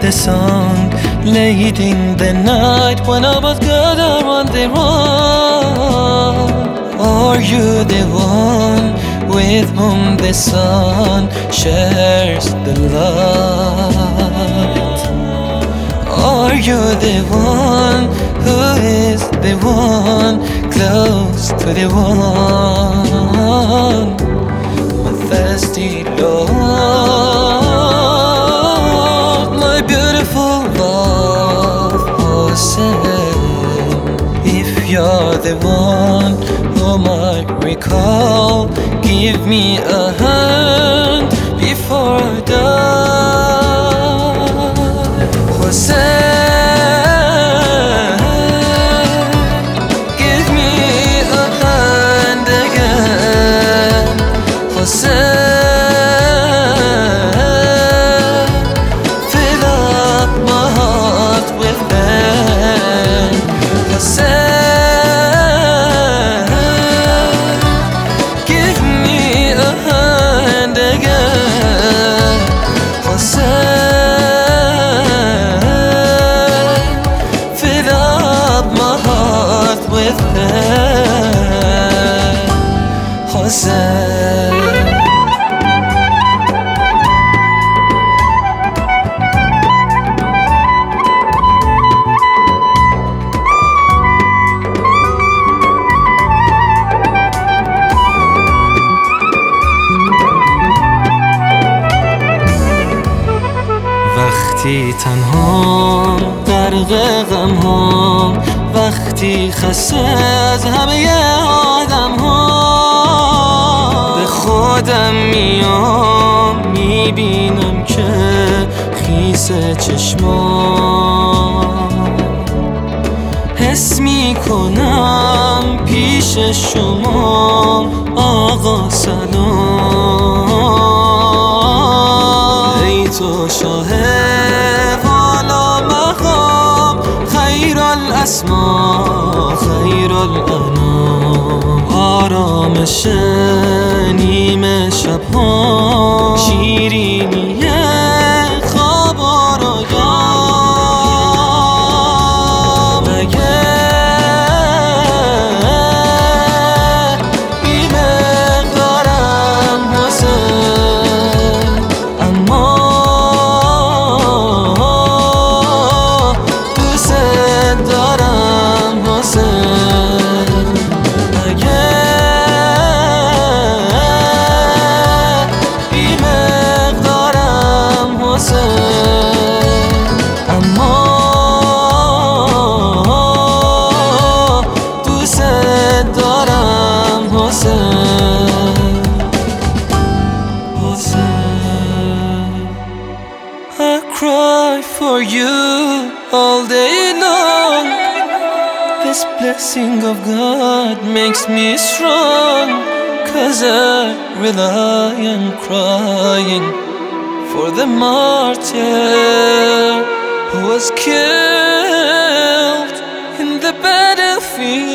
the song late in the night when I was gathered on the run. Are you the one with whom the sun shares the light? Are you the one who is the one close to the one? My thirsty love, my beautiful love, Hussein. If you're the one whom I recall, give me a hand before I die. Hussein, give me a hand again. Hussein, fill up my heart with pain. Hussein, give me a hand again. Hussein, fill up my heart with pain. Hussein. وقتی تنها غرق غم ها، وقتی خسته از همه آدم ها، به خودم میام میبینم که خیس چشمام، حس میکنم پیش شما آقا سلام. ای تو شاه والا مقام، خیر الاسما خیر الانام، آرامش نیمه شبها، شیرینی خواب و رویام. مگه بی مقدارم حسین، اما دوست دارم حسین. مگه بی مقدارم حسین، اما دوست دارم حسین. حسین، I cry for you all day long. This blessing of God makes me strong, 'cause I rely on crying for the martyr who was killed in the battlefield.